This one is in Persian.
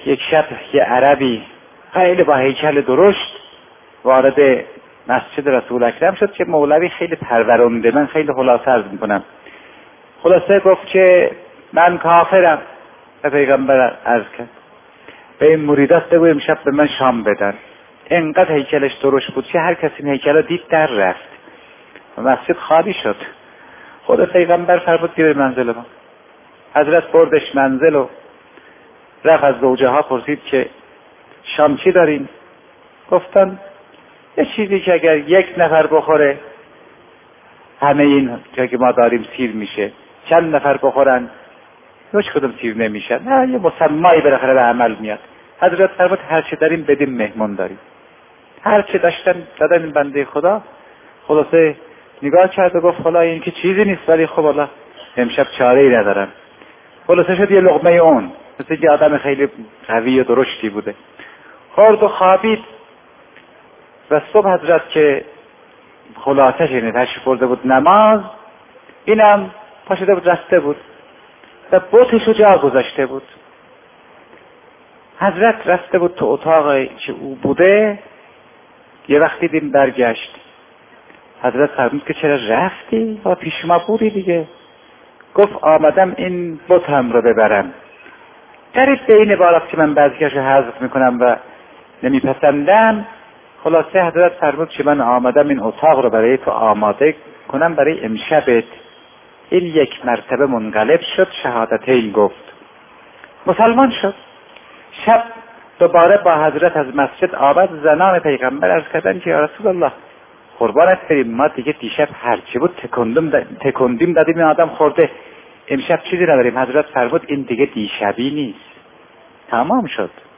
یک شب یه عربی خیلی با هیکل درشت وارد مسجد رسول اکرم شد که مولوی خیلی پرورنده، من خیلی خلاصه عرض میکنم، خلاصه گفت که من کافرم. به پیغمبر عرض کرد به این مریدات بگو امشب به من شام بدن. اینقدر هیکلش درشت بود که هر کسی این هیکل رو دید در رفت و مسجد خالی شد. خود پیغمبر فرمود که به منزل ما. حضرت بردش منزل و رفت از زوجه ها پرسید که شام چی دارین؟ گفتن یه چیزی که اگر یک نفر بخوره همه این که ما داریم سیر میشه، چند نفر بخورن هیچ کدوم سیر نمیشن، یه مسمایی بالاخره به عمل میاد. حضرت فرمود هر چه داریم بدیم مهمون داریم. هر چه داشتن دادن این بنده خدا. خلاصه نگاه کرد و گفت خدا این که چیزی نیست ولی خب الله امشب چاره‌ای ندارم. خلاصه شد یه لقمه اون، مثل که آدم خیلی قوی و درشتی بوده، خورد و خوابید. و صبح حضرت که خلاصش اینه تشریف برده بود نماز، اینم پاشده بود رسته بود و بوتشو جا گذاشته بود. حضرت رسته بود تو اتاقی که او بوده، یه وقتی دیم برگشت. حضرت فرمود که چرا رفتی؟ پیش ما بودی دیگه. گفت آمدم این بتم رو ببرم. قریب به این عبارت که من بعضیشو حذف میکنم و نمیپسندم. خلاصه حضرت فرمود که من آمدم این اتاق رو برای تو آماده کنم برای امشبت. این یک مرتبه منقلب شد، شهادتین گفت، مسلمان شد. شب دوباره با حضرت از مسجد آمد. زنان پیغمبر عرض کردن که یا رسول الله قربانت بریم، ما دیگه دیشب هرچی بود تکندیم دادیم این آدم خورده، امشب چیزی نداریم. حضرت فرمود این دیگه دیشبی نیست، تمام شد.